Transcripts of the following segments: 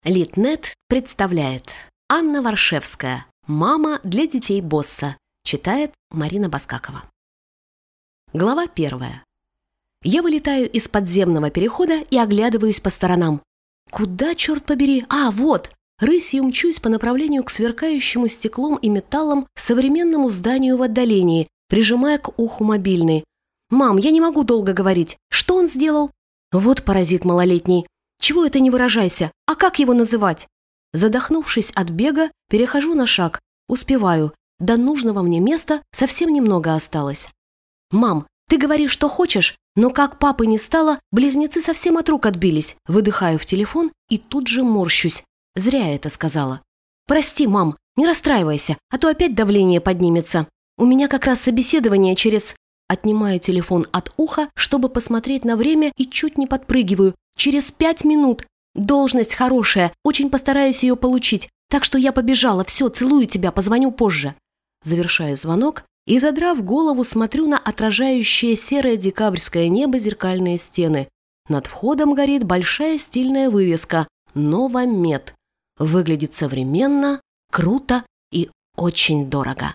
Литнет представляет Анна Варшевская «Мама для детей босса». Читает Марина Баскакова. Глава 1. Я вылетаю из подземного перехода и оглядываюсь по сторонам. Куда, черт побери? Вот! Рысью мчусь по направлению к сверкающему стеклом и металлом современному зданию в отдалении, прижимая к уху мобильный. «Мам, я не могу долго говорить. Что он сделал?» «Вот паразит малолетний. Чего это не выражайся? А как его называть?» Задохнувшись от бега, перехожу на шаг. Успеваю. До нужного мне места совсем немного осталось. «Мам, ты говоришь, что хочешь, но как папы не стало, близнецы совсем от рук отбились». Выдыхаю в телефон и тут же морщусь. Зря я это сказала. «Прости, мам, не расстраивайся, а то опять давление поднимется. У меня как раз собеседование через...» Отнимаю телефон от уха, чтобы посмотреть на время, и чуть не подпрыгиваю. «Через 5 минут. Должность хорошая, очень постараюсь ее получить. Так что я побежала, все, целую тебя, позвоню позже». Завершаю звонок и, задрав голову, смотрю на отражающее серое декабрьское небо зеркальные стены. Над входом горит большая стильная вывеска «Новомед». Выглядит современно, круто и очень дорого.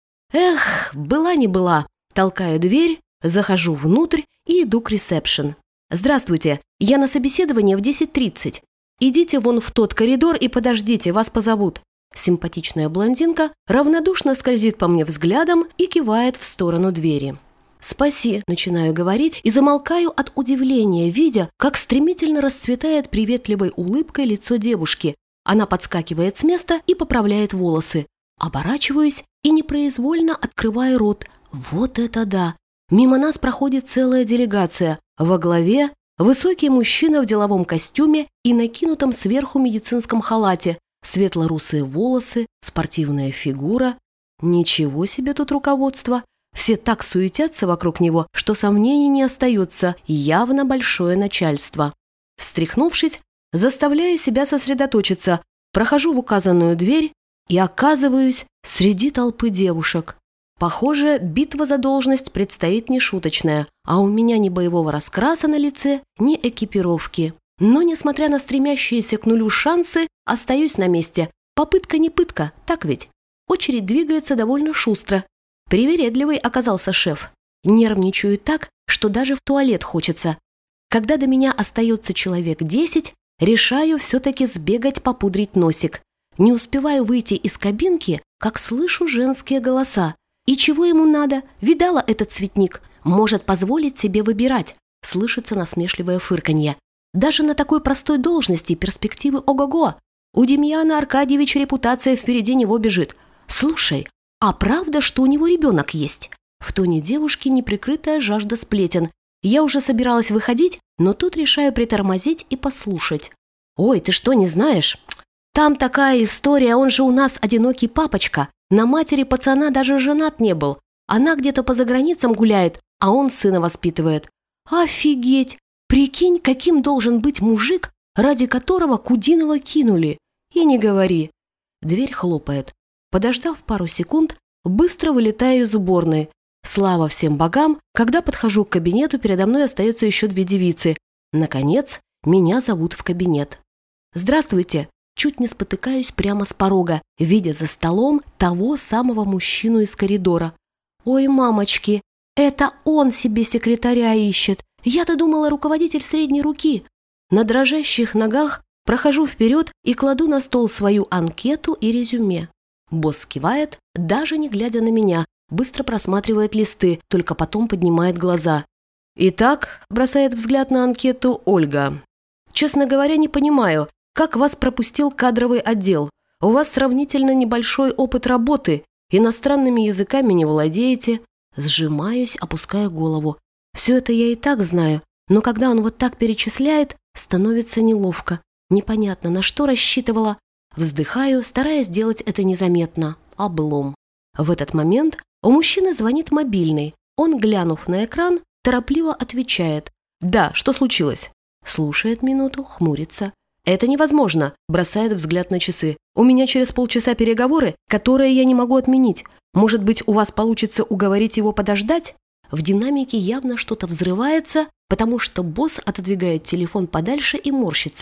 Эх, была не была. Толкаю дверь, захожу внутрь и иду к ресепшн. «Здравствуйте, я на собеседование в 10:30. Идите вон в тот коридор и подождите, вас позовут». Симпатичная блондинка равнодушно скользит по мне взглядом и кивает в сторону двери. «Спаси», — начинаю говорить и замолкаю от удивления, видя, как стремительно расцветает приветливой улыбкой лицо девушки. Она подскакивает с места и поправляет волосы. Оборачиваюсь и непроизвольно открываю рот. Вот это да! Мимо нас проходит целая делегация. Во главе высокий мужчина в деловом костюме и накинутом сверху медицинском халате, светло-русые волосы, спортивная фигура. Ничего себе тут руководство! Все так суетятся вокруг него, что сомнений не остается, явно большое начальство. Встряхнувшись, заставляю себя сосредоточиться, прохожу в указанную дверь и оказываюсь среди толпы девушек. Похоже, битва за должность предстоит нешуточная, а у меня ни боевого раскраса на лице, ни экипировки. Но, несмотря на стремящиеся к нулю шансы, остаюсь на месте. Попытка не пытка, так ведь? Очередь двигается довольно шустро. Привередливый оказался шеф. Нервничаю так, что даже в туалет хочется. Когда до меня остается человек 10, решаю все-таки сбегать попудрить носик. Не успеваю выйти из кабинки, как слышу женские голоса. И чего ему надо? Видала этот цветник? Может позволить себе выбирать. Слышится насмешливое фырканье. Даже на такой простой должности перспективы ого-го. У Демьяна Аркадьевича репутация впереди него бежит. Слушай, а правда, что у него ребенок есть? В тоне девушки неприкрытая жажда сплетен. Я уже собиралась выходить, но тут решаю притормозить и послушать. Ой, ты что, не знаешь? Там такая история, он же у нас одинокий папочка. На матери пацана даже женат не был. Она где-то по заграницам гуляет, а он сына воспитывает. Офигеть! Прикинь, каким должен быть мужик, ради которого Кудинова кинули. И не говори. Дверь хлопает. Подождав пару секунд, быстро вылетаю из уборной. Слава всем богам, когда подхожу к кабинету, передо мной остается еще 2 девицы. Наконец, меня зовут в кабинет. «Здравствуйте!» Чуть не спотыкаюсь прямо с порога, видя за столом того самого мужчину из коридора. «Ой, мамочки, это он себе секретаря ищет. Я-то думала, руководитель средней руки». На дрожащих ногах прохожу вперед и кладу на стол свою анкету и резюме. Босс кивает, даже не глядя на меня, быстро просматривает листы, только потом поднимает глаза. «Итак», – бросает взгляд на анкету Ольга. «Честно говоря, не понимаю, как вас пропустил кадровый отдел? У вас сравнительно небольшой опыт работы, иностранными языками не владеете». Сжимаюсь, опуская голову. Все это я и так знаю, но когда он вот так перечисляет, становится неловко. Непонятно, на что рассчитывала. Вздыхаю, стараясь сделать это незаметно. Облом. В этот момент у мужчины звонит мобильный. Он, глянув на экран, торопливо отвечает. «Да, что случилось?» Слушает минуту, хмурится. «Это невозможно», – бросает взгляд на часы. «У меня через полчаса переговоры, которые я не могу отменить. Может быть, у вас получится уговорить его подождать?» В динамике явно что-то взрывается, потому что босс отодвигает телефон подальше и морщится.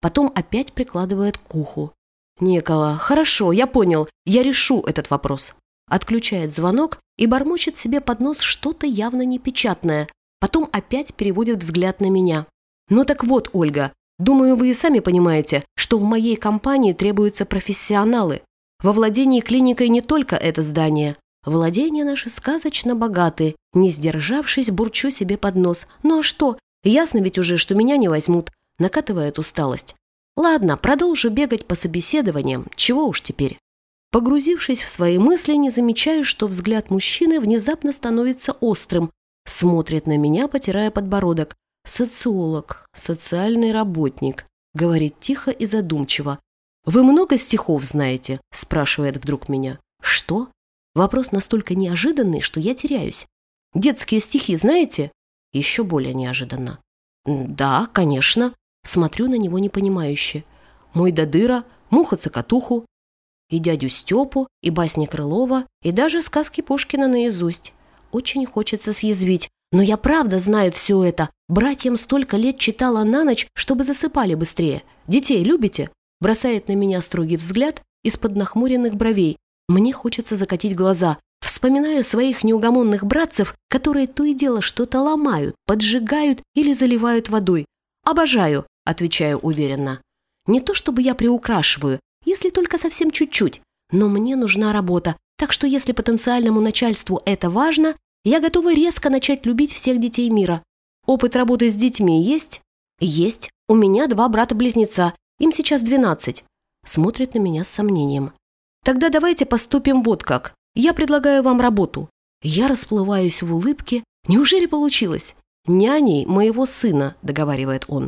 потом опять прикладывает к уху. «Никола, хорошо, я понял, я решу этот вопрос». Отключает звонок и бормочет себе под нос что-то явно непечатное, потом опять переводит взгляд на меня. «Ну так вот, Ольга, думаю, вы и сами понимаете, что в моей компании требуются профессионалы. Во владении клиникой не только это здание. Владения наши сказочно богаты. Не сдержавшись, бурчу себе под нос. Ну а что? Ясно ведь уже, что меня не возьмут». Накатывает усталость. Ладно, продолжу бегать по собеседованиям. Чего уж теперь. Погрузившись в свои мысли, не замечаю, что взгляд мужчины внезапно становится острым. Смотрит на меня, потирая подбородок. «Социолог, социальный работник», — говорит тихо и задумчиво. «Вы много стихов знаете?» — спрашивает вдруг меня. «Что?» Вопрос настолько неожиданный, что я теряюсь. «Детские стихи знаете?» Еще более неожиданно. «Да, конечно». Смотрю на него непонимающе. «Мой Додыра», «Муха-цокотуху», и дядю Степу, и басни Крылова, и даже сказки Пушкина наизусть. Очень хочется съязвить, но я правда знаю все это. Братьям столько лет читала на ночь, чтобы засыпали быстрее. Детей любите?» Бросает на меня строгий взгляд из-под нахмуренных бровей. Мне хочется закатить глаза. Вспоминаю своих неугомонных братцев, которые то и дело что-то ломают, поджигают или заливают водой. «Обожаю», — отвечаю уверенно. Не то чтобы я приукрашиваю, если только совсем чуть-чуть, но мне нужна работа, так что если потенциальному начальству это важно, я готова резко начать любить всех детей мира. Опыт работы с детьми есть? Есть. У меня 2 брата-близнеца, им сейчас 12. Смотрит на меня с сомнением. Тогда давайте поступим вот как. Я предлагаю вам работу. Я расплываюсь в улыбке. Неужели получилось? «Няней моего сына», — договаривает он.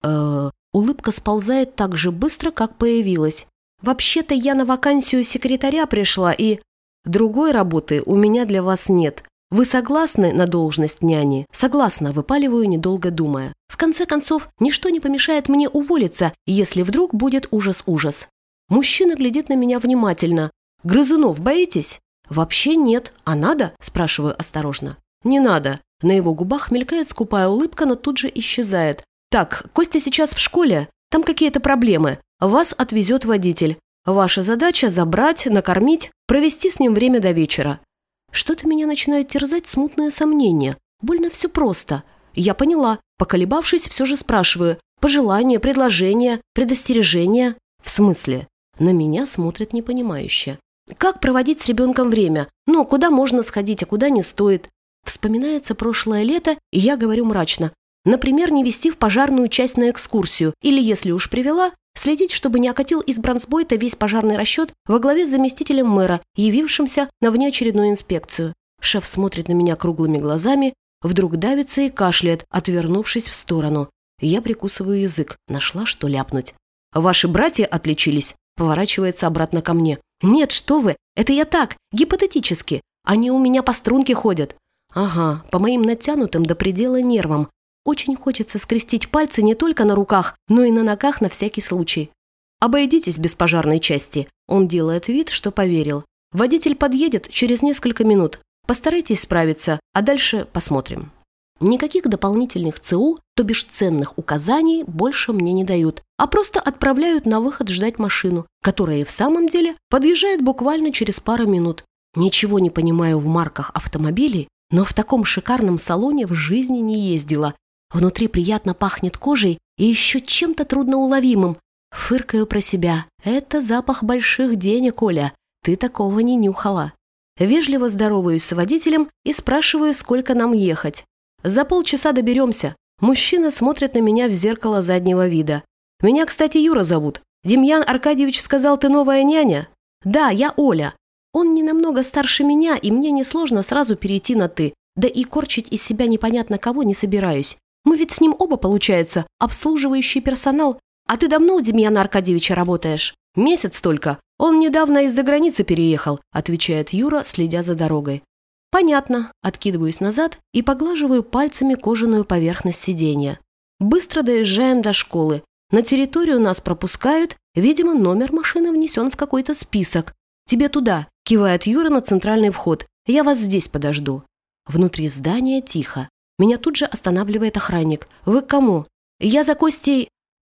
Улыбка сползает так же быстро, как появилась. «Вообще-то я на вакансию секретаря пришла и...» «Другой работы у меня для вас нет. Вы согласны на должность няни?» «Согласна», — выпаливаю, недолго думая. В конце концов, ничто не помешает мне уволиться, если вдруг будет ужас-ужас. Мужчина глядит на меня внимательно. «Грызунов боитесь?» «Вообще нет. А надо?» – спрашиваю осторожно. «Не надо». На его губах мелькает скупая улыбка, но тут же исчезает. «Так, Костя сейчас в школе. Там какие-то проблемы. Вас отвезет водитель. Ваша задача – забрать, накормить, провести с ним время до вечера». Что-то меня начинают терзать смутные сомнения. Больно все просто. Я поняла. Поколебавшись, все же спрашиваю. Пожелания, предложения, предостережения? В смысле? На меня смотрят непонимающе. Как проводить с ребенком время? Ну, куда можно сходить, а куда не стоит? Вспоминается прошлое лето, и я говорю мрачно. Например, не вести в пожарную часть на экскурсию, или, если уж привела, следить, чтобы не окатил из бронзбойта весь пожарный расчет во главе с заместителем мэра, явившимся на внеочередную инспекцию. Шеф смотрит на меня круглыми глазами, вдруг давится и кашляет, отвернувшись в сторону. Я прикусываю язык, нашла, что ляпнуть. «Ваши братья отличились?» Поворачивается обратно ко мне. «Нет, что вы, это я так, гипотетически. Они у меня по струнке ходят». Ага, по моим натянутым до предела нервам. Очень хочется скрестить пальцы не только на руках, но и на ногах на всякий случай. «Обойдитесь без пожарной части». Он делает вид, что поверил. «Водитель подъедет через несколько минут. Постарайтесь справиться, а дальше посмотрим». Никаких дополнительных ЦУ, то бишь ценных указаний, больше мне не дают, а просто отправляют на выход ждать машину, которая и в самом деле подъезжает буквально через пару минут. Ничего не понимаю в марках автомобилей, но в таком шикарном салоне в жизни не ездила. Внутри приятно пахнет кожей и еще чем-то трудноуловимым. Фыркаю про себя. Это запах больших денег, Оля. Ты такого не нюхала. Вежливо здороваюсь с водителем и спрашиваю, сколько нам ехать. «За полчаса доберемся». Мужчина смотрит на меня в зеркало заднего вида. «Меня, кстати, Юра зовут. Демьян Аркадьевич сказал, ты новая няня?» «Да, я Оля. Он не намного старше меня, и мне несложно сразу перейти на «ты». Да и корчить из себя непонятно кого не собираюсь. Мы ведь с ним оба, получается, обслуживающий персонал. А ты давно у Демьяна Аркадьевича работаешь?» «Месяц только. Он недавно из-за границы переехал», отвечает Юра, следя за дорогой. «Понятно». Откидываюсь назад и поглаживаю пальцами кожаную поверхность сиденья. Быстро доезжаем до школы. На территорию нас пропускают. Видимо, номер машины внесен в какой-то список. «Тебе туда», – кивает Юра на центральный вход. «Я вас здесь подожду». Внутри здания тихо. Меня тут же останавливает охранник. «Вы к кому?» «Я за Костей...»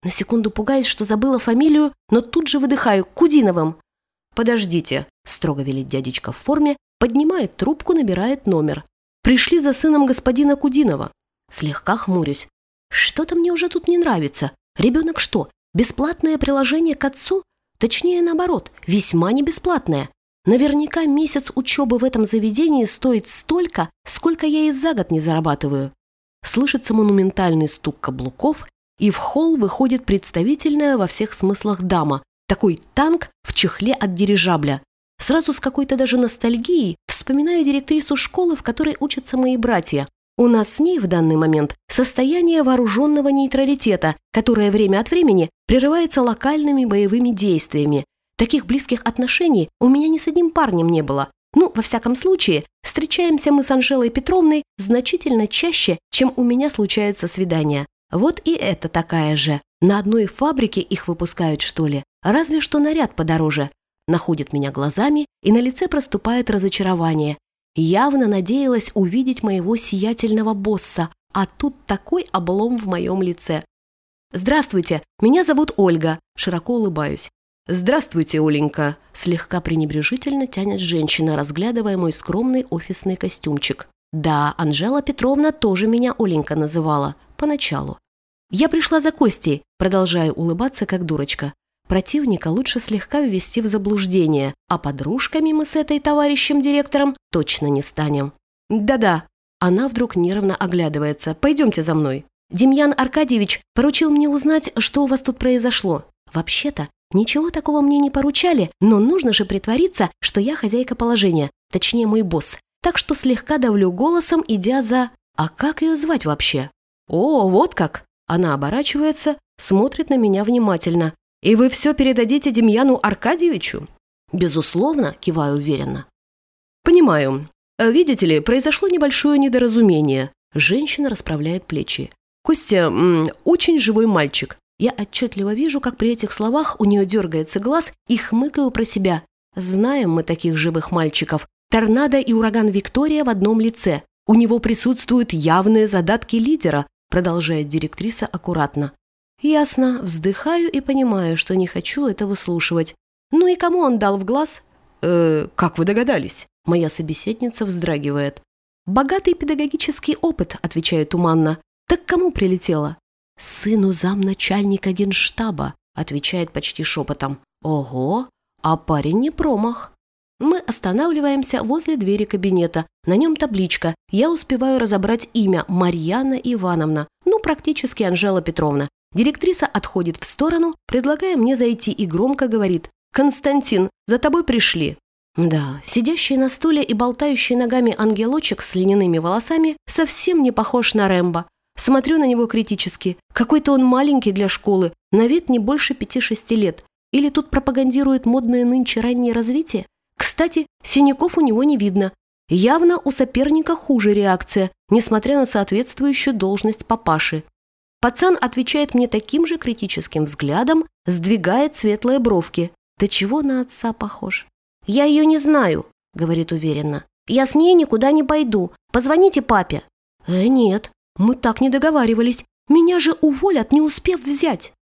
На секунду пугаюсь, что забыла фамилию, но тут же выдыхаю: Кудиновым. «Подождите», – строго велит дядечка в форме, поднимает трубку, набирает номер. «Пришли за сыном господина Кудинова». Слегка хмурюсь. Что-то мне уже тут не нравится. Ребенок что, бесплатное приложение к отцу? Точнее, наоборот, весьма не бесплатное. Наверняка месяц учебы в этом заведении стоит столько, сколько я и за год не зарабатываю. Слышится монументальный стук каблуков, и в холл выходит представительная во всех смыслах дама. Такой танк в чехле от дирижабля. Сразу с какой-то даже ностальгией вспоминаю директрису школы, в которой учатся мои братья. У нас с ней в данный момент состояние вооруженного нейтралитета, которое время от времени прерывается локальными боевыми действиями. Таких близких отношений у меня ни с одним парнем не было. Ну, во всяком случае, встречаемся мы с Анжелой Петровной значительно чаще, чем у меня случаются свидания. Вот и это такая же. На одной фабрике их выпускают, что ли? Разве что наряд подороже. Находит меня глазами, и на лице проступает разочарование. Явно надеялась увидеть моего сиятельного босса, а тут такой облом в моем лице. «Здравствуйте, меня зовут Ольга», – широко улыбаюсь. «Здравствуйте, Оленька», – слегка пренебрежительно тянет женщина, разглядывая мой скромный офисный костюмчик. Да, Анжела Петровна тоже меня Оленька называла, поначалу. «Я пришла за Костей», – продолжаю улыбаться, как дурочка. Противника лучше слегка ввести в заблуждение, а подружками мы с этой товарищем-директором точно не станем. «Да-да», – она вдруг нервно оглядывается. «Пойдемте за мной. Демьян Аркадьевич поручил мне узнать, что у вас тут произошло. Вообще-то, ничего такого мне не поручали, но нужно же притвориться, что я хозяйка положения, точнее мой босс. Так что слегка давлю голосом, идя за... А как ее звать вообще? О, вот как! Она оборачивается, смотрит на меня внимательно. И вы все передадите Демьяну Аркадьевичу? Безусловно, киваю уверенно. Понимаю. Видите ли, произошло небольшое недоразумение. Женщина расправляет плечи. Костя очень живой мальчик. Я отчетливо вижу, как при этих словах у нее дергается глаз, и хмыкаю про себя. Знаем мы таких живых мальчиков. Торнадо и ураган Виктория в одном лице. У него присутствуют явные задатки лидера, продолжает директриса аккуратно. Ясно, вздыхаю и понимаю, что не хочу это выслушивать. Ну и кому он дал в глаз? Как вы догадались? Моя собеседница вздрагивает. Богатый педагогический опыт, отвечаю туманно. Так кому прилетело? Сыну замначальника генштаба, отвечает почти шепотом. Ого, а парень не промах. Мы останавливаемся возле двери кабинета. На нем табличка. Я успеваю разобрать имя Марьяна Ивановна. Ну, практически Анжела Петровна. Директриса отходит в сторону, предлагая мне зайти, и громко говорит: «Константин, за тобой пришли». Да, сидящий на стуле и болтающий ногами ангелочек с льняными волосами совсем не похож на Рэмбо. Смотрю на него критически. Какой-то он маленький для школы, на вид не больше 5-6 лет. Или тут пропагандирует модное нынче раннее развитие? Кстати, синяков у него не видно. Явно у соперника хуже реакция, несмотря на соответствующую должность папаши. Пацан отвечает мне таким же критическим взглядом, сдвигает светлые бровки. Да чего на отца похож? «Я ее не знаю», — говорит уверенно. «Я с ней никуда не пойду. Позвоните папе». Нет, мы так не договаривались. Меня же уволят, не успев взять.